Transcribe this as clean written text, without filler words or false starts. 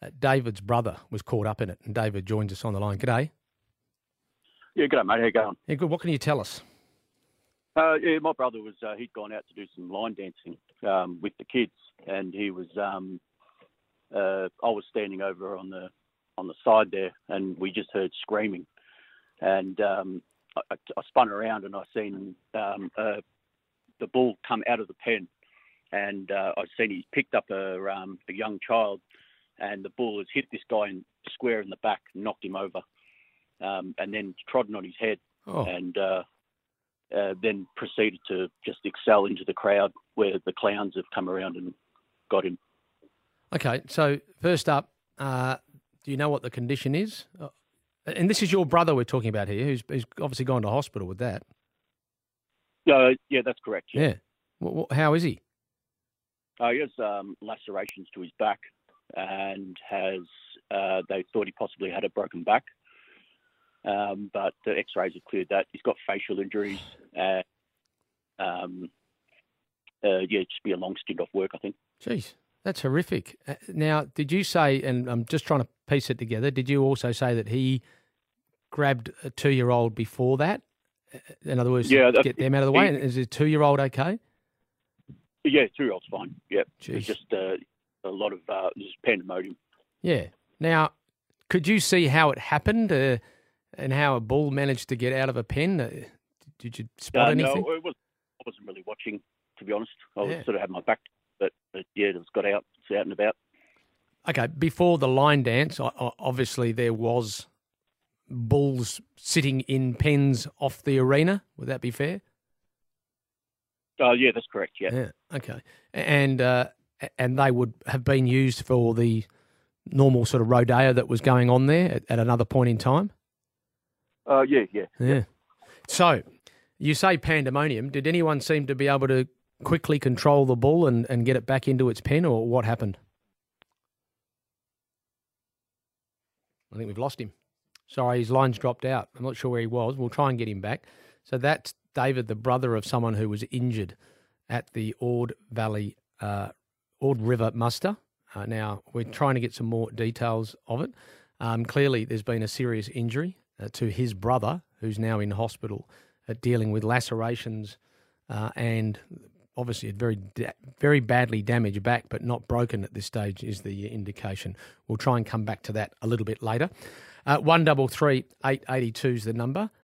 David's brother was caught up in it, and David joins us on the line. G'day. Yeah, good day, mate. How you going? Yeah, good. What can you tell us? Yeah, my brother was he'd gone out to do some line dancing with the kids, and he was I was standing over on the side there, and we just heard screaming, and I spun around and I seen the bull come out of the pen, and I seen he picked up a young child, and the bull has hit this guy square in the back, and knocked him over, and then trodden on his head, and then proceeded to just excel into the crowd where the clowns have come around and got him. Okay, so first up, do you know what the condition is? And this is your brother we're talking about here, who's obviously gone to hospital with that. Yeah, that's correct. Yeah. How is he? He has lacerations to his back, and they thought he possibly had a broken back. But the X-rays have cleared that. He's got facial injuries. Just be a long stint off work, I think. Jeez, that's horrific. Now, did you say, and I'm just trying to piece it together, did you also say that he grabbed a 2-year-old before that? In other words, to get them out of the way? And is a 2-year-old okay? Yeah, 2-year-old's fine. Yeah, Jeez. It's just a lot of just pandemonium. Yeah. Now, could you see how it happened and how a bull managed to get out of a pen? Did you spot anything? No, I wasn't really watching, to be honest. I was sort of had my back, but yeah, it was got out. It's out and about. Okay, before the line dance, obviously there was bulls sitting in pens off the arena. Would that be fair? Yeah, that's correct. Yeah. Okay, and they would have been used for the normal sort of rodeo that was going on there at another point in time. Yeah. So you say pandemonium. Did anyone seem to be able to quickly control the bull and get it back into its pen, or what happened? I think we've lost him. Sorry, his line's dropped out. I'm not sure where he was. We'll try and get him back. So that's David, the brother of someone who was injured at the Ord River muster. Now, we're trying to get some more details of it. Clearly, there's been a serious injury to his brother, who's now in hospital dealing with lacerations and obviously a very badly damaged back, but not broken at this stage is the indication. We'll try and come back to that a little bit later. 133 882 is the number.